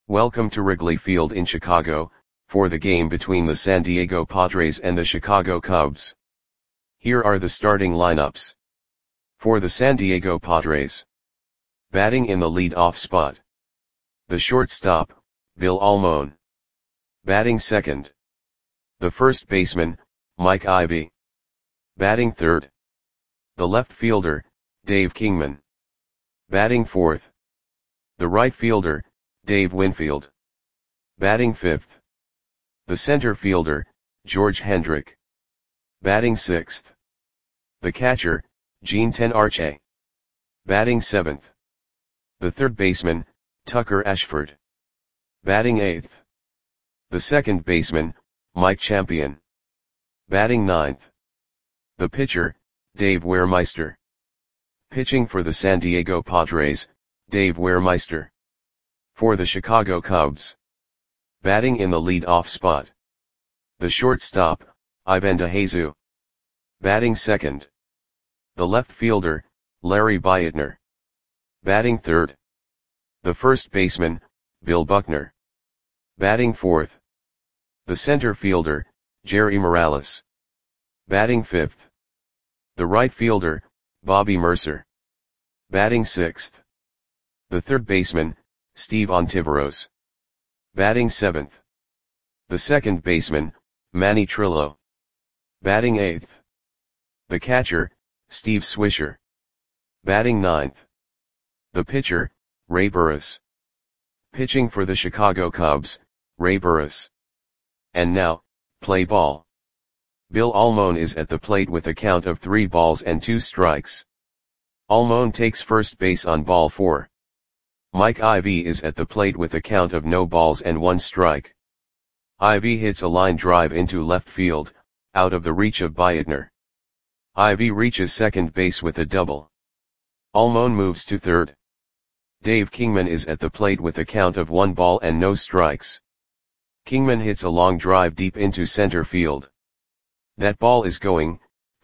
Welcome to Wrigley Field in Chicago, for the game between the San Diego Padres and the Chicago Cubs. Here are the starting lineups. For the San Diego Padres. Batting in the lead-off spot. The shortstop, Bill Almon. Batting second. The first baseman, Mike Ivy. Batting third. The left fielder, Dave Kingman. Batting fourth. The right fielder, Dave Winfield. Batting fifth. The center fielder, George Hendrick. Batting sixth. The catcher, Gene Tenarche. Batting seventh. The third baseman, Tucker Ashford. Batting eighth. The second baseman, Mike Champion. Batting ninth. The pitcher, Dave Wehrmeister. Pitching for the San Diego Padres, Dave Wehrmeister. For the Chicago Cubs. Batting in the lead-off spot. The shortstop, Ivan DeJesus. Batting second. The left fielder, Larry Beitner. Batting third. The first baseman, Bill Buckner. Batting fourth. The center fielder, Jerry Morales. Batting fifth. The right fielder, Bobby Murcer. Batting sixth. The third baseman, Steve Ontiveros. Batting seventh. The second baseman, Manny Trillo. Batting eighth. The catcher, Steve Swisher. Batting ninth. The pitcher, Ray Burris. Pitching for the Chicago Cubs, Ray Burris. And now, play ball. Bill Almon is at the plate with a count of 3 balls and 2 strikes. Almon takes first base on ball 4. Mike Ivy is at the plate with a count of no balls and 1 strike. Ivy hits a line drive into left field, out of the reach of Beitner. Ivy reaches second base with a double. Almon moves to third. Dave Kingman is at the plate with a count of 1 ball and no strikes. Kingman hits a long drive deep into center field. That ball is gone.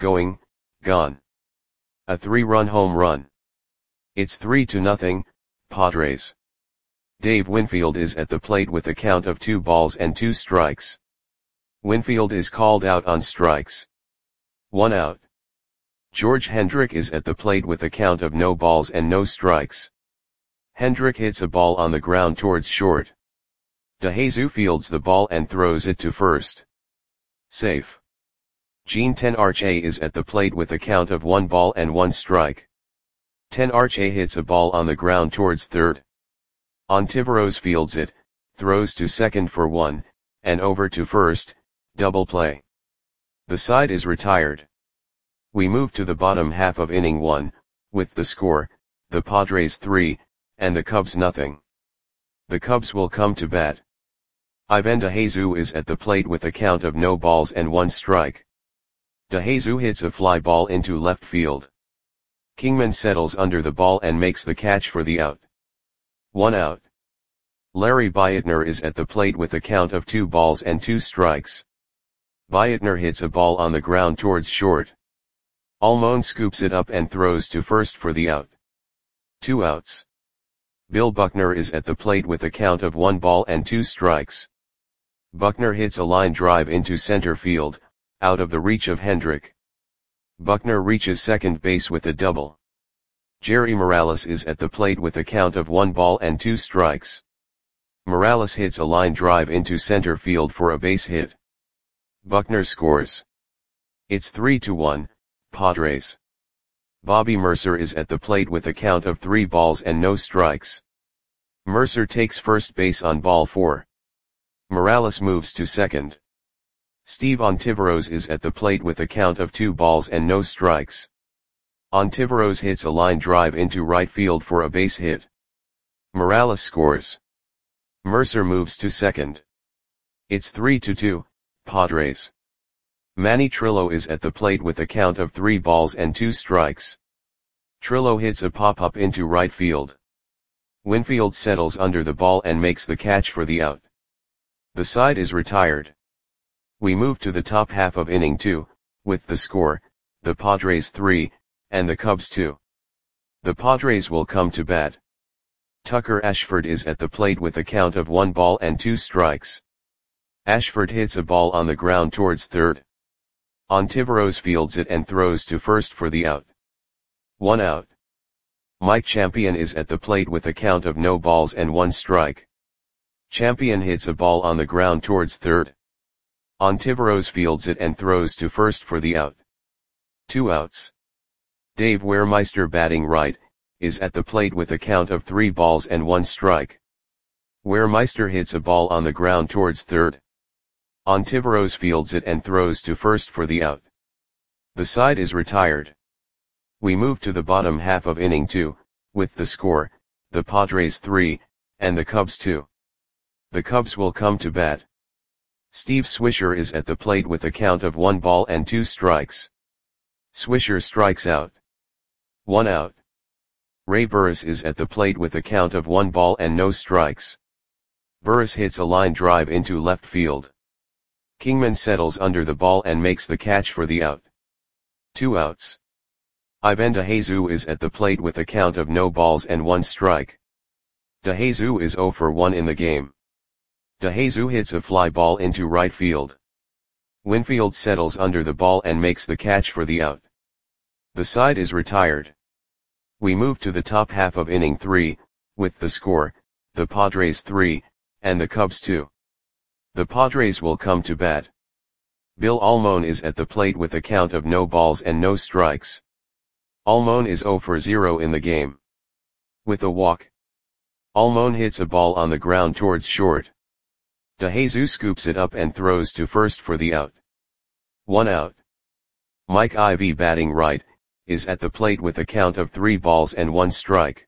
A 3-run home run. It's 3-0, Padres. Dave Winfield is at the plate with a count of 2 balls and 2 strikes. Winfield is called out on strikes. 1 out. George Hendrick is at the plate with a count of no balls and no strikes. Hendrick hits a ball on the ground towards short. DeJesus fields the ball and throws it to first. Safe. Gene Tenarche is at the plate with a count of 1 ball and 1 strike. Tenarche hits a ball on the ground towards third. Ontiveros fields it, throws to second for 1, and over to first, double play. The side is retired. We move to the bottom half of inning 1, with the score, the Padres 3, and the Cubs nothing. The Cubs will come to bat. Ivan DeJesus is at the plate with a count of no balls and 1 strike. DeJesus hits a fly ball into left field. Kingman settles under the ball and makes the catch for the out. 1 out. Larry Beitner is at the plate with a count of 2 balls and 2 strikes. Beitner hits a ball on the ground towards short. Almon scoops it up and throws to first for the out. 2 outs. Bill Buckner is at the plate with a count of 1 ball and 2 strikes. Buckner hits a line drive into center field, out of the reach of Hendrick. Buckner reaches second base with a double. Jerry Morales is at the plate with a count of 1 ball and 2 strikes. Morales hits a line drive into center field for a base hit. Buckner scores. It's 3-1, Padres. Bobby Murcer is at the plate with a count of 3 balls and no strikes. Murcer takes first base on ball 4. Morales moves to second. Steve Ontiveros is at the plate with a count of 2 balls and no strikes. Ontiveros hits a line drive into right field for a base hit. Morales scores. Murcer moves to second. It's 3-2, Padres. Manny Trillo is at the plate with a count of 3 balls and 2 strikes. Trillo hits a pop-up into right field. Winfield settles under the ball and makes the catch for the out. The side is retired. We move to the top half of inning 2, with the score, the Padres 3, and the Cubs 2. The Padres will come to bat. Tucker Ashford is at the plate with a count of 1 ball and 2 strikes. Ashford hits a ball on the ground towards third. Ontiveros fields it and throws to first for the out. 1 out. Mike Champion is at the plate with a count of no balls and 1 strike. Champion hits a ball on the ground towards third. Ontiveros fields it and throws to first for the out. 2 outs. Dave Wehrmeister batting right, is at the plate with a count of 3 balls and 1 strike. Wehrmeister hits a ball on the ground towards third. Ontiveros fields it and throws to first for the out. The side is retired. We move to the bottom half of inning 2, with the score, the Padres 3, and the Cubs 2. The Cubs will come to bat. Steve Swisher is at the plate with a count of 1 ball and 2 strikes. Swisher strikes out. 1 out. Ray Burris is at the plate with a count of 1 ball and no strikes. Burris hits a line drive into left field. Kingman settles under the ball and makes the catch for the out. 2 outs. Ivan DeJesus is at the plate with a count of no balls and 1 strike. DeJesus is 0 for 1 in the game. DeJesus hits a fly ball into right field. Winfield settles under the ball and makes the catch for the out. The side is retired. We move to the top half of inning 3, with the score, the Padres 3, and the Cubs 2. The Padres will come to bat. Bill Almon is at the plate with a count of no balls and no strikes. Almon is 0 for 0 in the game. With a walk. Almon hits a ball on the ground towards short. DeJesus scoops it up and throws to first for the out. 1 out. Mike Ivy batting right, is at the plate with a count of 3 balls and 1 strike.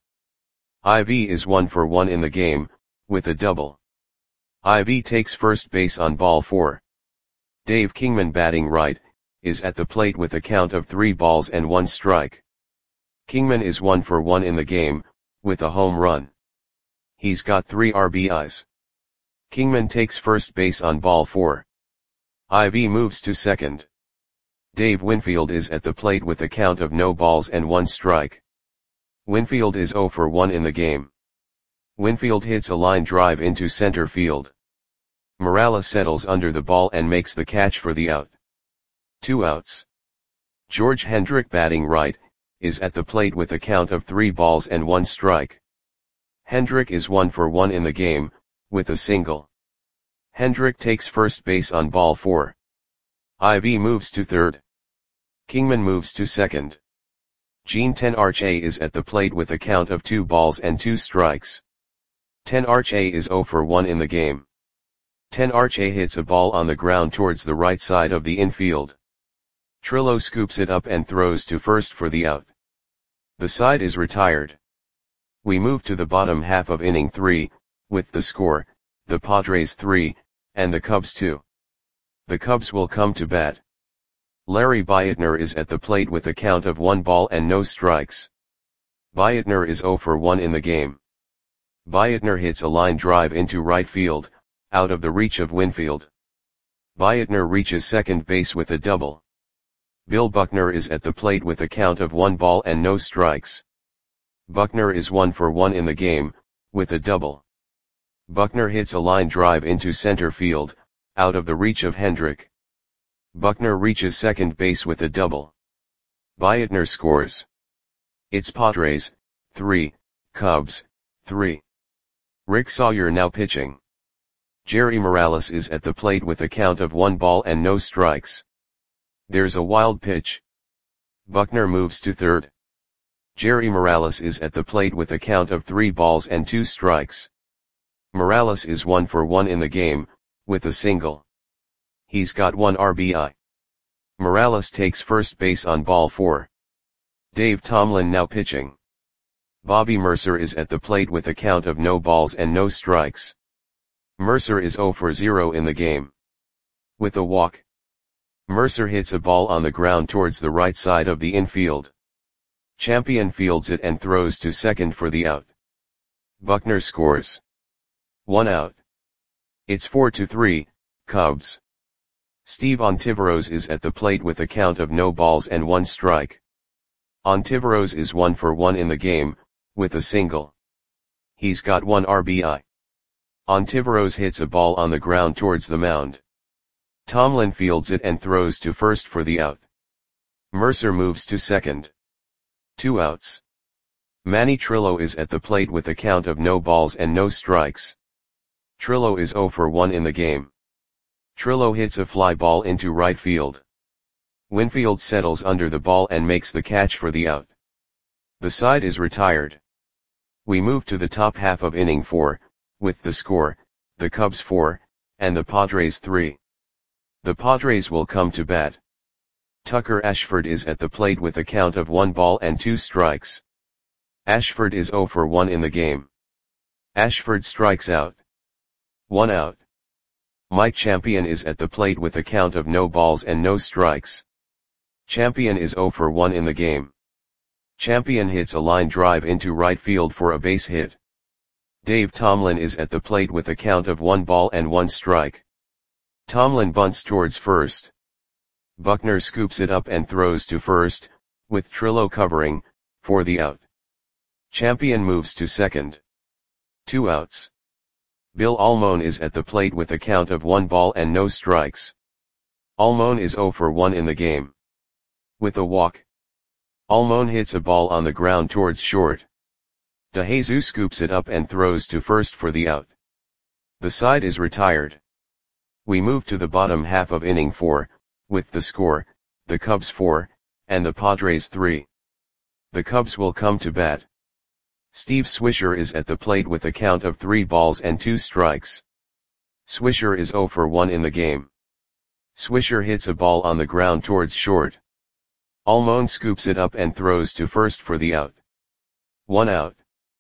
Ivy is 1 for 1 in the game, with a double. Ivy takes first base on ball 4. Dave Kingman batting right, is at the plate with a count of 3 balls and 1 strike. Kingman is 1 for 1 in the game, with a home run. He's got 3 RBIs. Kingman takes first base on ball 4. Ivy moves to second. Dave Winfield is at the plate with a count of no balls and 1 strike. Winfield is 0 for 1 in the game. Winfield hits a line drive into center field. Morales settles under the ball and makes the catch for the out. 2 outs. George Hendrick batting right, is at the plate with a count of 3 balls and 1 strike. Hendrick is 1 for 1 in the game, with a single. Hendrick takes first base on ball 4. Ivy moves to third. Kingman moves to second. Gene Tenarche is at the plate with a count of 2 balls and 2 strikes. Tenarche is 0 for 1 in the game. Tenarche hits a ball on the ground towards the right side of the infield. Trillo scoops it up and throws to first for the out. The side is retired. We move to the bottom half of inning 3, with the score, the Padres 3, and the Cubs 2. The Cubs will come to bat. Larry Beitner is at the plate with a count of 1 ball and no strikes. Beitner is 0 for 1 in the game. Beitner hits a line drive into right field, out of the reach of Winfield. Beitner reaches second base with a double. Bill Buckner is at the plate with a count of 1 ball and no strikes. Buckner is 1 for 1 in the game, with a double. Buckner hits a line drive into center field, out of the reach of Hendrick. Buckner reaches second base with a double. Beitner scores. It's Padres, 3, Cubs, 3. Rick Sawyer now pitching. Jerry Morales is at the plate with a count of 1 ball and no strikes. There's a wild pitch. Buckner moves to third. Jerry Morales is at the plate with a count of 3 balls and 2 strikes. Morales is 1 for 1 in the game, with a single. He's got 1 RBI. Morales takes first base on ball 4. Dave Tomlin now pitching. Bobby Mercer is at the plate with a count of no balls and no strikes. Mercer is 0 for 0 in the game. With a walk. Mercer hits a ball on the ground towards the right side of the infield. Champion fields it and throws to second for the out. Buckner scores. 1 out. It's 4-3, Cubs. Steve Ontiveros is at the plate with a count of no balls and 1 strike. Ontiveros is 1 for 1 in the game, with a single. He's got 1 RBI. Ontiveros hits a ball on the ground towards the mound. Tomlin fields it and throws to first for the out. Mercer moves to second. 2 outs. Manny Trillo is at the plate with a count of no balls and no strikes. Trillo is 0 for 1 in the game. Trillo hits a fly ball into right field. Winfield settles under the ball and makes the catch for the out. The side is retired. We move to the top half of inning 4, with the score, the Cubs 4, and the Padres 3. The Padres will come to bat. Tucker Ashford is at the plate with a count of 1 ball and 2 strikes. Ashford is 0 for 1 in the game. Ashford strikes out. 1 out. Mike Champion is at the plate with a count of no balls and no strikes. Champion is 0 for 1 in the game. Champion hits a line drive into right field for a base hit. Dave Tomlin is at the plate with a count of 1 ball and 1 strike. Tomlin bunts towards first. Buckner scoops it up and throws to first, with Trillo covering, for the out. Champion moves to second. 2 outs. Bill Almon is at the plate with a count of 1 ball and no strikes. Almon is 0 for 1 in the game. With a walk. Almon hits a ball on the ground towards short. DeJesus scoops it up and throws to first for the out. The side is retired. We move to the bottom half of inning 4, with the score, the Cubs 4, and the Padres 3. The Cubs will come to bat. Steve Swisher is at the plate with a count of 3 balls and 2 strikes. Swisher is 0 for 1 in the game. Swisher hits a ball on the ground towards short. Almon scoops it up and throws to first for the out. 1 out.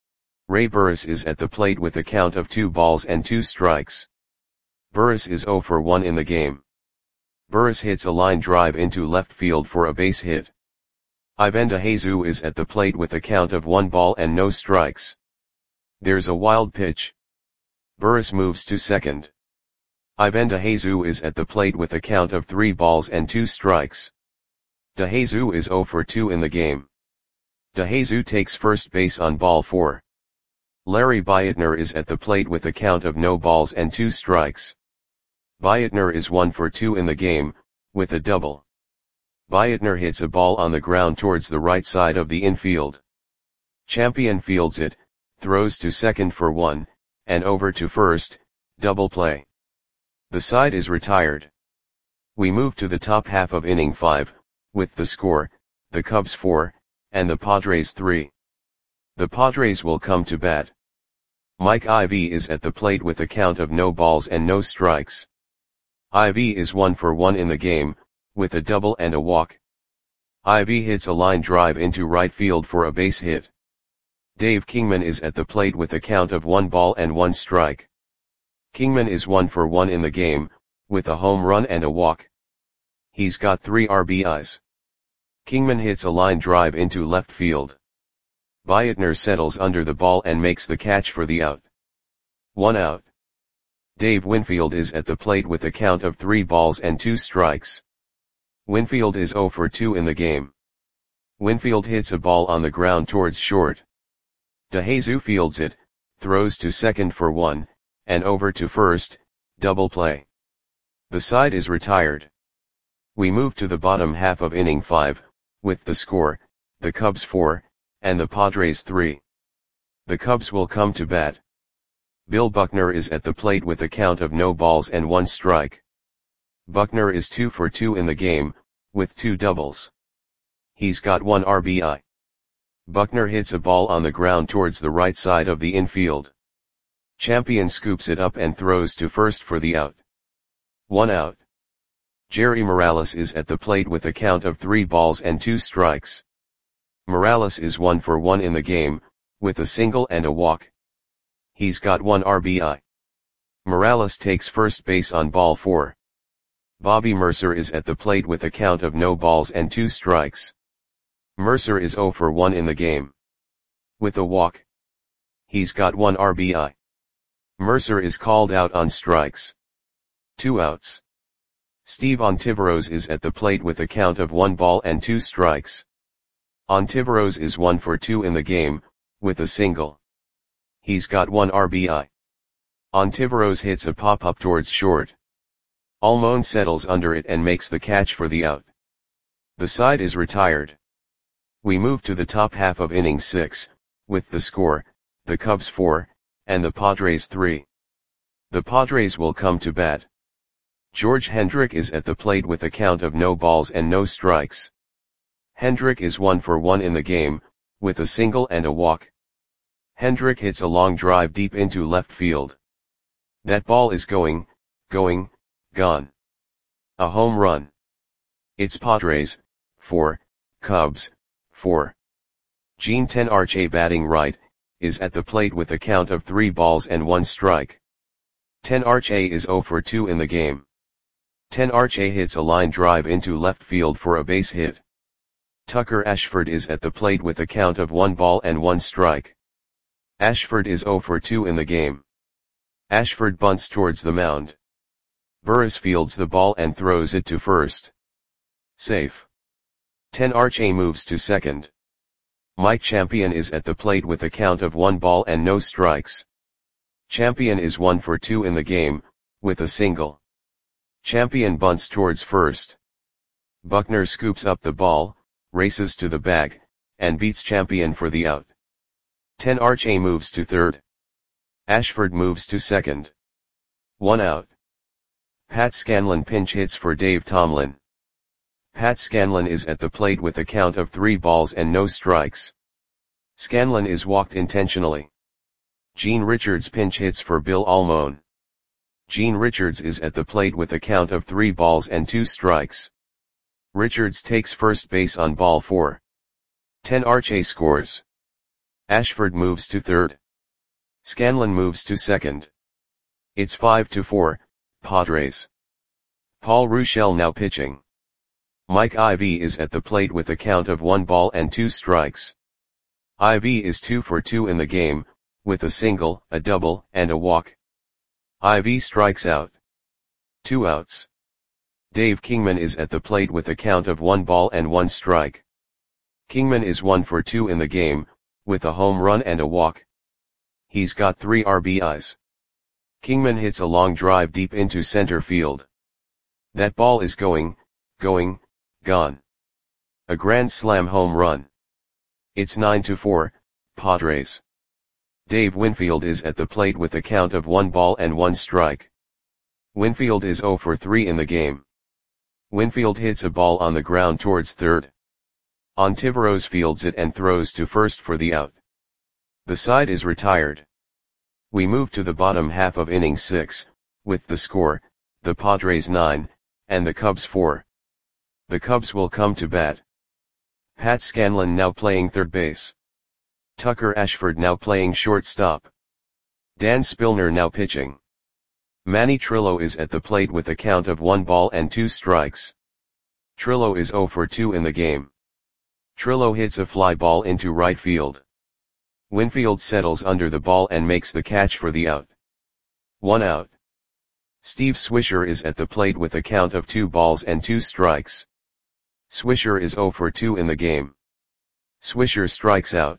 Ray Burris is at the plate with a count of 2 balls and 2 strikes. Burris is 0 for 1 in the game. Burris hits a line drive into left field for a base hit. Ivan DeJesus is at the plate with a count of 1 ball and no strikes. There's a wild pitch. Burris moves to second. Ivan DeJesus is at the plate with a count of 3 balls and 2 strikes. DeJesus is 0 for 2 in the game. DeJesus takes first base on ball 4. Larry Bietner is at the plate with a count of no balls and 2 strikes. Bietner is 1 for 2 in the game, with a double. Bietner hits a ball on the ground towards the right side of the infield. Champion fields it, throws to second for 1, and over to first, double play. The side is retired. We move to the top half of inning 5, with the score, the Cubs 4, and the Padres 3. The Padres will come to bat. Mike Ivy is at the plate with a count of no balls and no strikes. Ivy is 1 for 1 in the game, with a double and a walk. Ivy hits a line drive into right field for a base hit. Dave Kingman is at the plate with a count of 1 ball and 1 strike. Kingman is 1 for 1 in the game, with a home run and a walk. He's got 3 RBIs. Kingman hits a line drive into left field. Bietner settles under the ball and makes the catch for the out. 1 out. Dave Winfield is at the plate with a count of 3 balls and 2 strikes. Winfield is 0 for 2 in the game. Winfield hits a ball on the ground towards short. DeJesus fields it, throws to second for 1, and over to first, double play. The side is retired. We move to the bottom half of inning 5, with the score, the Cubs 4, and the Padres 3. The Cubs will come to bat. Bill Buckner is at the plate with a count of no balls and 1 strike. Buckner is 2 for 2 in the game, with 2 doubles. He's got 1 RBI. Buckner hits a ball on the ground towards the right side of the infield. Champion scoops it up and throws to first for the out. 1 out. Jerry Morales is at the plate with a count of 3 balls and 2 strikes. Morales is 1 for 1 in the game, with a single and a walk. He's got 1 RBI. Morales takes first base on ball 4. Bobby Mercer is at the plate with a count of no balls and 2 strikes. Mercer is 0 for 1 in the game. With a walk. He's got 1 RBI. Mercer is called out on strikes. 2 outs. Steve Ontiveros is at the plate with a count of 1 ball and 2 strikes. Ontiveros is 1 for 2 in the game, with a single. He's got 1 RBI. Ontiveros hits a pop-up towards short. Almon settles under it and makes the catch for the out. The side is retired. We move to the top half of inning 6, with the score, the Cubs 4, and the Padres 3. The Padres will come to bat. George Hendrick is at the plate with a count of no balls and no strikes. Hendrick is 1 for 1 in the game, with a single and a walk. Hendrick hits a long drive deep into left field. That ball is going, gone. A home run. It's Padres, 4, Cubs, 4. Gene Tenarche, batting right, is at the plate with a count of 3 balls and 1 strike. Tenarche is 0 for 2 in the game. Tenarche hits a line drive into left field for a base hit. Tucker Ashford is at the plate with a count of 1 ball and 1 strike. Ashford is 0 for 2 in the game. Ashford bunts towards the mound. Burris fields the ball and throws it to first. Safe. Tenarche moves to second. Mike Champion is at the plate with a count of 1 ball and no strikes. Champion is 1 for 2 in the game, with a single. Champion bunts towards first. Buckner scoops up the ball, races to the bag, and beats Champion for the out. Tenarche moves to third. Ashford moves to second. 1 out. Pat Scanlon pinch hits for Dave Tomlin. Pat Scanlon is at the plate with a count of 3 balls and no strikes. Scanlon is walked intentionally. Gene Richards pinch hits for Bill Almon. Gene Richards is at the plate with a count of 3 balls and 2 strikes. Richards takes first base on ball 4. Tenarche scores. Ashford moves to third. Scanlon moves to second. It's 5-4, Padres. Paul Ruschel now pitching. Mike Ivy is at the plate with a count of 1 ball and 2 strikes. Ivy is 2 for 2 in the game, with a single, a double, and a walk. Ivy strikes out. 2 outs. Dave Kingman is at the plate with a count of 1 ball and 1 strike. Kingman is 1 for 2 in the game, with a home run and a walk. He's got 3 RBIs. Kingman hits a long drive deep into center field. That ball is going, gone. A grand slam home run. It's 9-4, Padres. Dave Winfield is at the plate with a count of 1 ball and 1 strike. Winfield is 0 for 3 in the game. Winfield hits a ball on the ground towards third. Ontiveros fields it and throws to first for the out. The side is retired. We move to the bottom half of inning 6, with the score, the Padres 9, and the Cubs 4. The Cubs will come to bat. Pat Scanlon now playing third base. Tucker Ashford now playing shortstop. Dan Spillner now pitching. Manny Trillo is at the plate with a count of 1 ball and 2 strikes. Trillo is 0 for 2 in the game. Trillo hits a fly ball into right field. Winfield settles under the ball and makes the catch for the out. 1 out. Steve Swisher is at the plate with a count of 2 balls and 2 strikes. Swisher is 0 for 2 in the game. Swisher strikes out.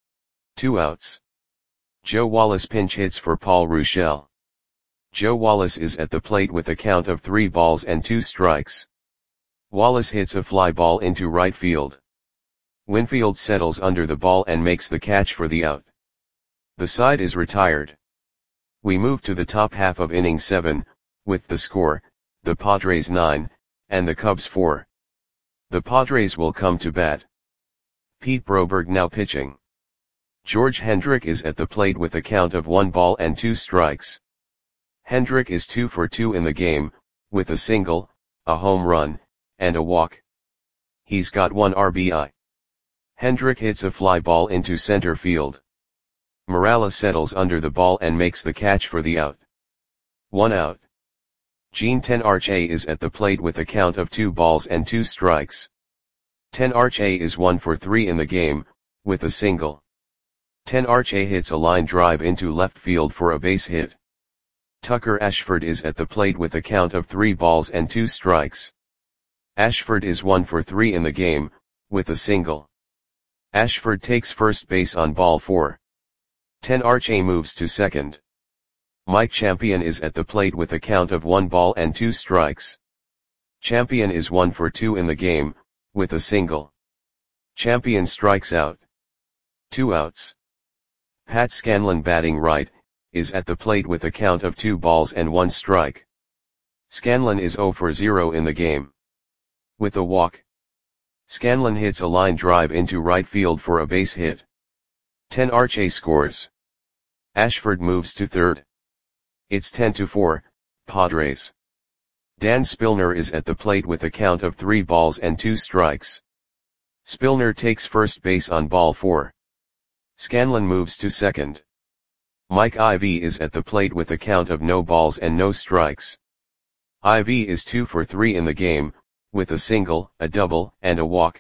2 outs. Joe Wallace pinch hits for Paul Ruschel. Joe Wallace is at the plate with a count of 3 balls and 2 strikes. Wallace hits a fly ball into right field. Winfield settles under the ball and makes the catch for the out. The side is retired. We move to the top half of inning 7, with the score, the Padres 9, and the Cubs 4. The Padres will come to bat. Pete Broberg now pitching. George Hendrick is at the plate with a count of 1 ball and 2 strikes. Hendrick is 2 for 2 in the game, with a single, a home run, and a walk. He's got 1 RBI. Hendrick hits a fly ball into center field. Morales settles under the ball and makes the catch for the out. 1 out. Gene Tenarche is at the plate with a count of 2 balls and 2 strikes. Tenarche is 1 for 3 in the game, with a single. Tenarche hits a line drive into left field for a base hit. Tucker Ashford is at the plate with a count of 3 balls and 2 strikes. Ashford is 1 for 3 in the game, with a single. Ashford takes first base on ball 4. 10 Arche moves to second. Mike Champion is at the plate with a count of 1 ball and 2 strikes. Champion is 1 for 2 in the game, with a single. Champion strikes out. 2 outs. Pat Scanlon batting right, is at the plate with a count of 2 balls and 1 strike. Scanlon is 0 for 0 in the game. With a walk. Scanlon hits a line drive into right field for a base hit. 10 Arche scores. Ashford moves to third. It's 10-4, Padres. Dan Spillner is at the plate with a count of 3 balls and 2 strikes. Spillner takes first base on ball 4. Scanlon moves to second. Mike Ivy is at the plate with a count of no balls and no strikes. Ivy is 2 for 3 in the game, with a single, a double, and a walk.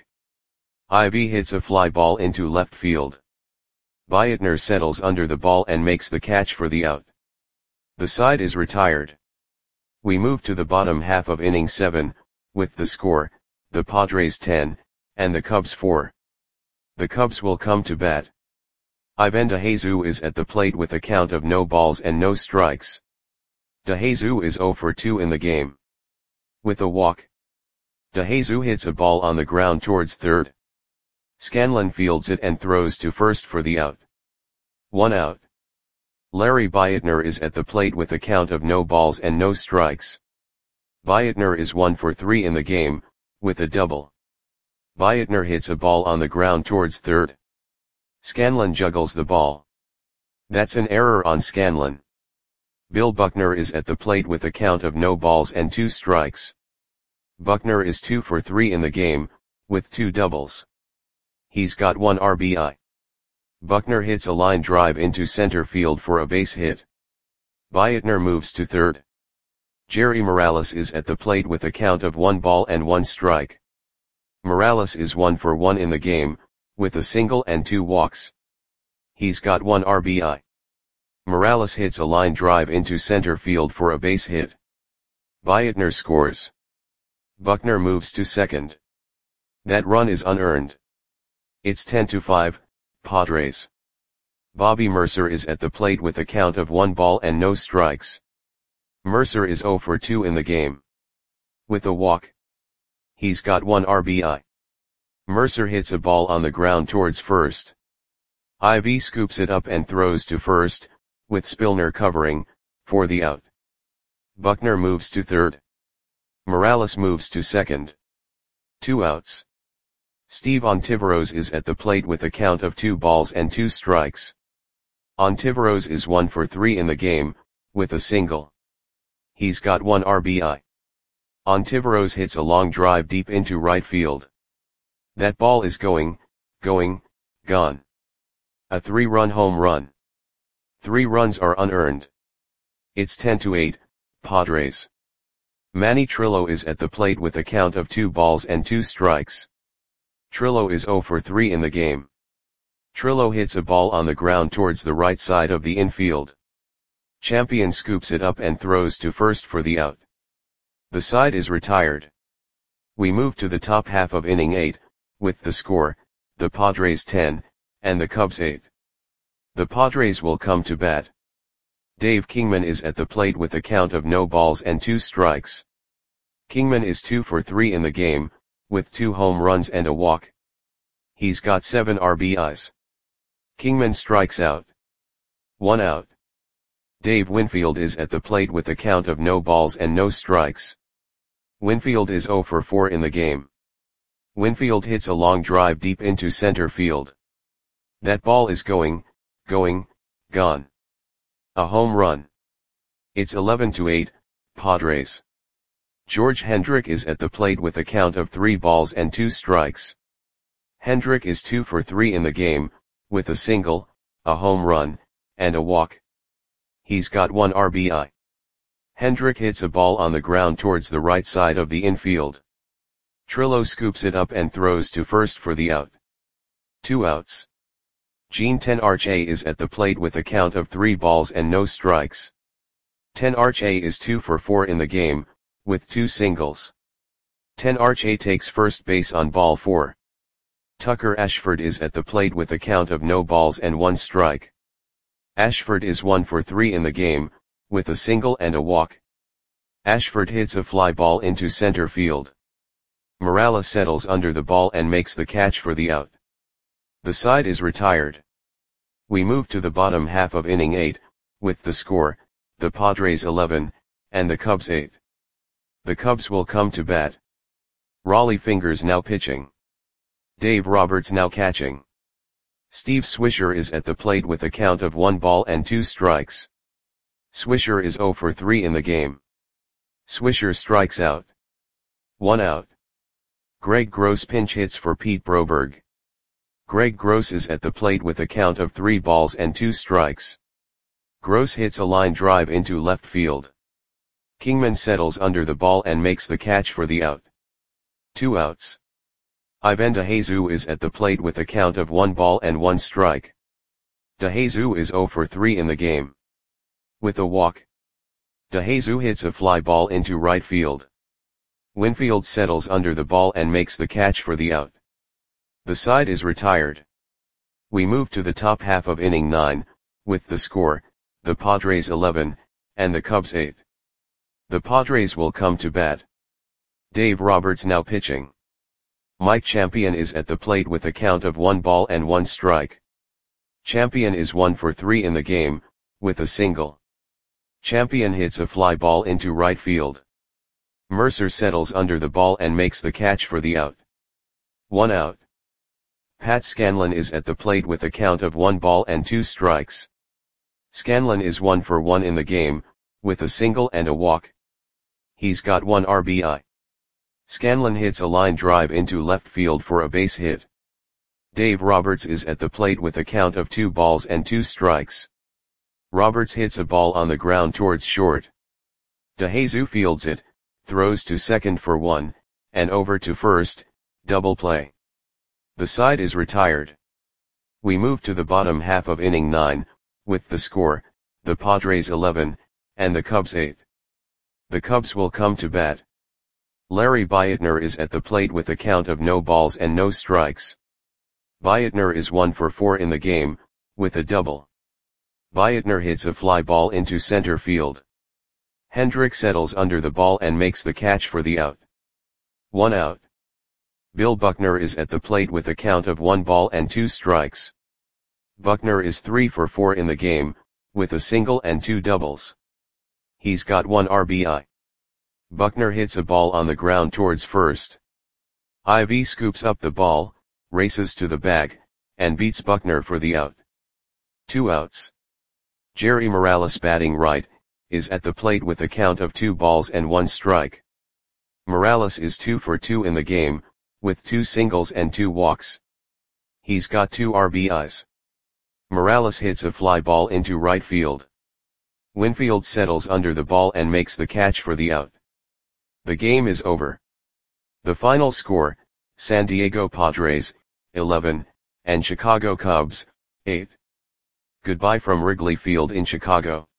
Ivy hits a fly ball into left field. Beitner settles under the ball and makes the catch for the out. The side is retired. We move to the bottom half of inning 7, with the score, the Padres 10, and the Cubs 4. The Cubs will come to bat. Ivan DeJesus is at the plate with a count of no balls and no strikes. DeJesus is 0 for 2 in the game. With a walk. DeJesus hits a ball on the ground towards third. Scanlon fields it and throws to first for the out. 1 out. Larry Beitner is at the plate with a count of no balls and no strikes. Beitner is 1 for 3 in the game, with a double. Beitner hits a ball on the ground towards third. Scanlon juggles the ball. That's an error on Scanlon. Bill Buckner is at the plate with a count of no balls and 2 strikes. Buckner is 2 for 3 in the game, with 2 doubles. He's got 1 RBI. Buckner hits a line drive into center field for a base hit. Beitner moves to third. Jerry Morales is at the plate with a count of 1 ball and 1 strike. Morales is 1 for 1 in the game, with a single and 2 walks. He's got 1 RBI. Morales hits a line drive into center field for a base hit. Beitner scores. Buckner moves to second. That run is unearned. It's 10-5, Padres. Bobby Mercer is at the plate with a count of 1 ball and no strikes. Mercer is 0 for 2 in the game. With a walk. He's got 1 RBI. Mercer hits a ball on the ground towards first. Ivy scoops it up and throws to first, with Spillner covering, for the out. Buckner moves to third. Morales moves to second. 2 outs. Steve Ontiveros is at the plate with a count of 2 balls and 2 strikes. Ontiveros is 1 for 3 in the game, with a single. He's got 1 RBI. Ontiveros hits a long drive deep into right field. That ball is gone. A 3-run home run. 3 runs are unearned. It's 10-8, Padres. Manny Trillo is at the plate with a count of 2 balls and 2 strikes. Trillo is 0 for 3 in the game. Trillo hits a ball on the ground towards the right side of the infield. Champion scoops it up and throws to first for the out. The side is retired. We move to the top half of inning 8, with the score, the Padres 10, and the Cubs 8. The Padres will come to bat. Dave Kingman is at the plate with a count of no balls and 2 strikes. Kingman is 2 for 3 in the game, with 2 home runs and a walk. He's got 7 RBIs. Kingman strikes out. 1 out. Dave Winfield is at the plate with a count of no balls and no strikes. Winfield is 0 for 4 in the game. Winfield hits a long drive deep into center field. That ball is gone. A home run. It's 11-8, Padres. George Hendrick is at the plate with a count of 3 balls and 2 strikes. Hendrick is 2 for 3 in the game, with a single, a home run, and a walk. He's got 1 RBI. Hendrick hits a ball on the ground towards the right side of the infield. Trillo scoops it up and throws to first for the out. 2 outs. Gene 10 Arche is at the plate with a count of 3 balls and no strikes. 10 Arche is 2 for 4 in the game, with 2 singles. 10 Arche takes first base on ball 4. Tucker Ashford is at the plate with a count of no balls and 1 strike. Ashford is 1 for 3 in the game, with a single and a walk. Ashford hits a fly ball into center field. Morales settles under the ball and makes the catch for the out. The side is retired. We move to the bottom half of inning 8, with the score, the Padres 11, and the Cubs 8. The Cubs will come to bat. Rollie Fingers now pitching. Dave Roberts now catching. Steve Swisher is at the plate with a count of 1 ball and 2 strikes. Swisher is 0 for 3 in the game. Swisher strikes out. 1 out. Greg Gross pinch hits for Pete Broberg. Greg Gross is at the plate with a count of 3 balls and 2 strikes. Gross hits a line drive into left field. Kingman settles under the ball and makes the catch for the out. 2 outs. Ivan DeJesus is at the plate with a count of 1 ball and 1 strike. DeJesus is 0 for 3 in the game. With a walk. DeJesus hits a fly ball into right field. Winfield settles under the ball and makes the catch for the out. The side is retired. We move to the top half of inning 9, with the score, the Padres 11, and the Cubs 8. The Padres will come to bat. Dave Roberts now pitching. Mike Champion is at the plate with a count of 1 ball and 1 strike. Champion is 1 for 3 in the game, with a single. Champion hits a fly ball into right field. Mercer settles under the ball and makes the catch for the out. 1 out. Pat Scanlon is at the plate with a count of 1 ball and 2 strikes. Scanlon is 1 for 1 in the game, with a single and a walk. He's got 1 RBI. Scanlon hits a line drive into left field for a base hit. Dave Roberts is at the plate with a count of 2 balls and 2 strikes. Roberts hits a ball on the ground towards short. DeJesus fields it, throws to second for 1, and over to first, double play. The side is retired. We move to the bottom half of inning 9, with the score, the Padres 11, and the Cubs 8. The Cubs will come to bat. Larry Beitner is at the plate with a count of no balls and no strikes. Beitner is 1 for 4 in the game, with a double. Beitner hits a fly ball into center field. Hendrick settles under the ball and makes the catch for the out. 1 out. Bill Buckner is at the plate with a count of 1 ball and 2 strikes. Buckner is 3 for 4 in the game, with a single and 2 doubles. He's got 1 RBI. Buckner hits a ball on the ground towards first. Ivy scoops up the ball, races to the bag, and beats Buckner for the out. 2 outs. Jerry Morales batting right, is at the plate with a count of 2 balls and 1 strike. Morales is 2 for 2 in the game, with 2 singles and 2 walks. He's got 2 RBIs. Morales hits a fly ball into right field. Winfield settles under the ball and makes the catch for the out. The game is over. The final score, San Diego Padres, 11, and Chicago Cubs, 8. Goodbye from Wrigley Field in Chicago.